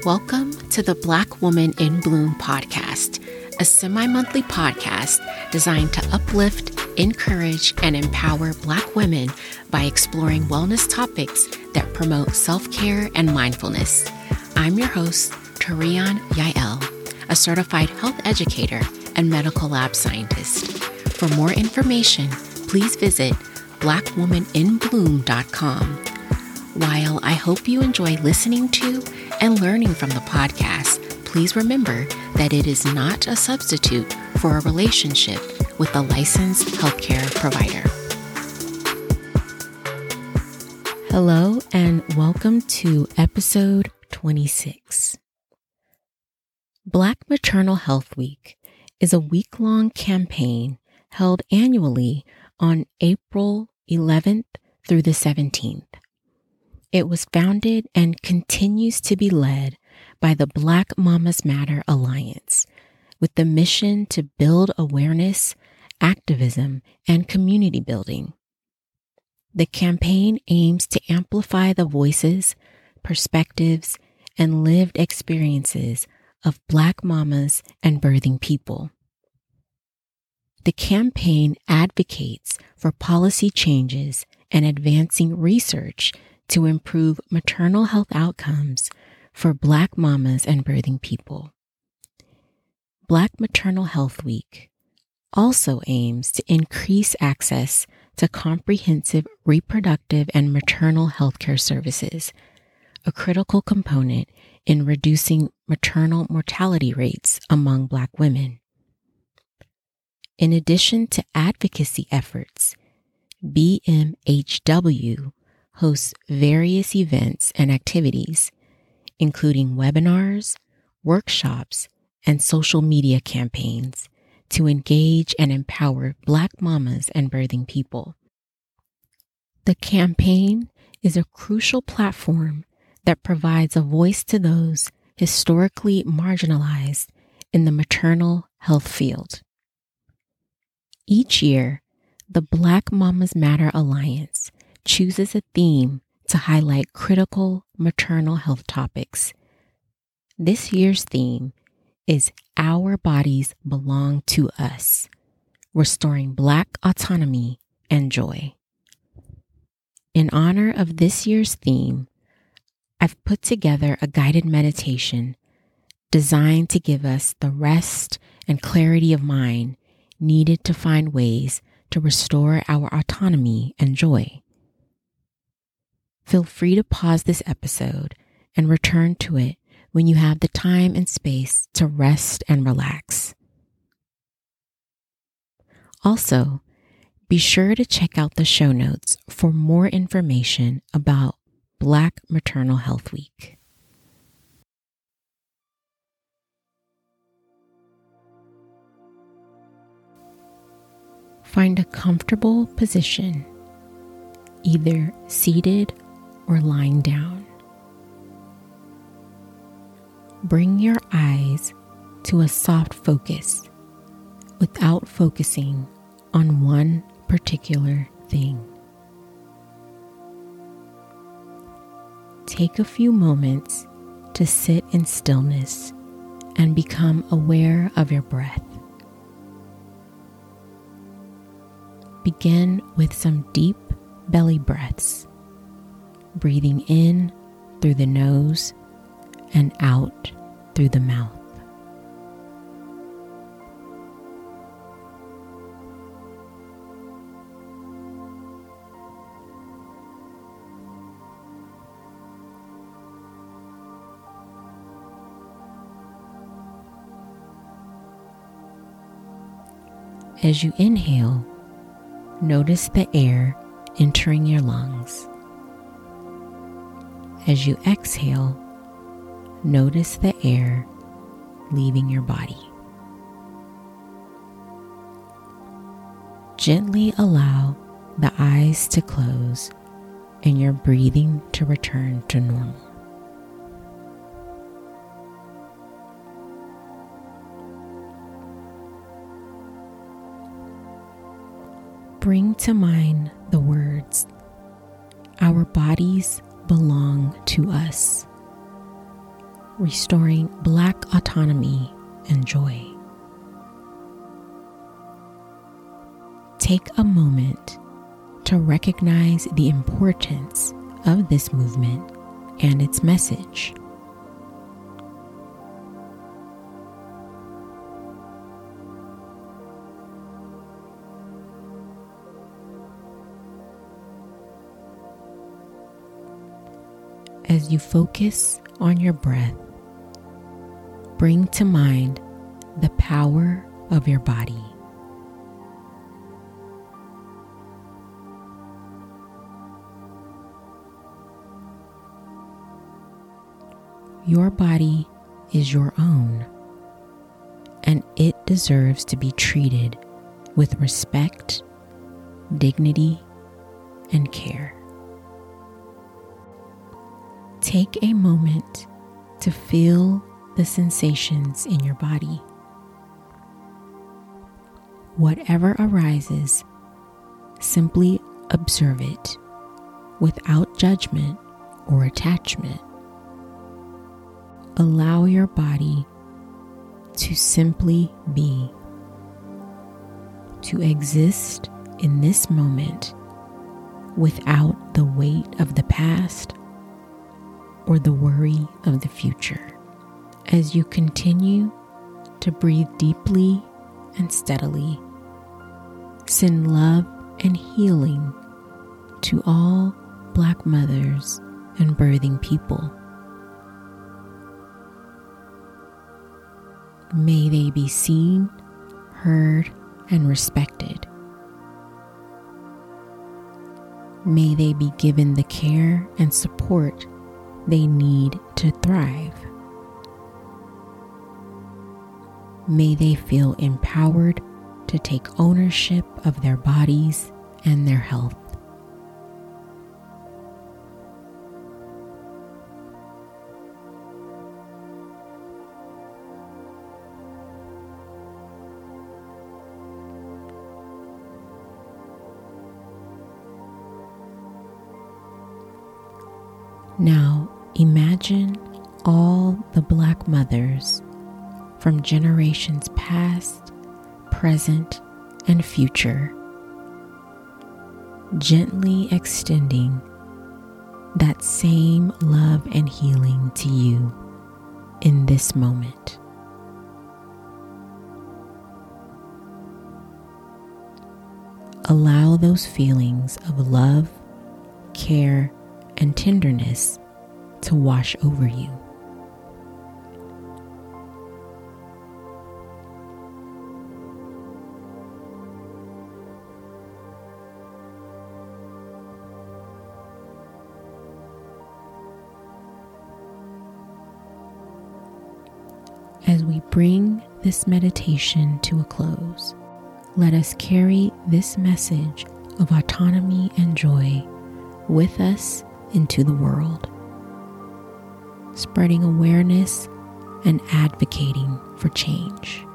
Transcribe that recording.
Welcome to the Black Woman in Bloom podcast, a semi-monthly podcast designed to uplift, encourage, and empower Black women by exploring wellness topics that promote self-care and mindfulness. I'm your host, Tarian Yael, a certified health educator and medical lab scientist. For more information, please visit blackwomaninbloom.com. While I hope you enjoy listening to and learning from the podcast, please remember that it is not a substitute for a relationship with a licensed healthcare provider. Hello, and welcome to episode 26. Black Maternal Health Week is a week-long campaign held annually on April 11th through the 17th. It was founded and continues to be led by the Black Mamas Matter Alliance, with the mission to build awareness, activism, and community building. The campaign aims to amplify the voices, perspectives, and lived experiences of Black mamas and birthing people. The campaign advocates for policy changes and advancing research to improve maternal health outcomes for Black mamas and birthing people. Black Maternal Health Week also aims to increase access to comprehensive reproductive and maternal healthcare services, a critical component in reducing maternal mortality rates among Black women. In addition to advocacy efforts, BMHW hosts various events and activities, including webinars, workshops, and social media campaigns to engage and empower Black mamas and birthing people. The campaign is a crucial platform that provides a voice to those historically marginalized in the maternal health field. Each year, the Black Mamas Matter Alliance chooses a theme to highlight critical maternal health topics. This year's theme is Our Bodies Belong to Us, Restoring Black Autonomy and Joy. In honor of this year's theme, I've put together a guided meditation designed to give us the rest and clarity of mind needed to find ways to restore our autonomy and joy. Feel free to pause this episode and return to it when you have the time and space to rest and relax. Also, be sure to check out the show notes for more information about Black Maternal Health Week. Find a comfortable position, either seated or lying down. Bring your eyes to a soft focus without focusing on one particular thing. Take a few moments to sit in stillness and become aware of your breath. Begin with some deep belly breaths, breathing in through the nose and out through the mouth. As you inhale, notice the air entering your lungs. As you exhale, notice the air leaving your body. Gently allow the eyes to close and your breathing to return to normal. Bring to mind the words, "Our bodies belong to us." restoring Black autonomy and joy. Take a moment to recognize the importance of this movement and its message. As you focus on your breath, bring to mind the power of your body. Your body is your own, and it deserves to be treated with respect, dignity, and care. Take a moment to feel the sensations in your body. Whatever arises, simply observe it without judgment or attachment. Allow your body to simply be, to exist in this moment without the weight of the past or the worry of the future. As you continue to breathe deeply and steadily, send love and healing to all Black mothers and birthing people. May they be seen, heard, and respected. May they be given the care and support they need to thrive. May they feel empowered to take ownership of their bodies and their health. Now imagine all the Black mothers from generations past, present, and future, gently extending that same love and healing to you in this moment. Allow those feelings of love, care, and tenderness to wash over you. As we bring this meditation to a close, let us carry this message of autonomy and joy with us into the world, spreading awareness and advocating for change.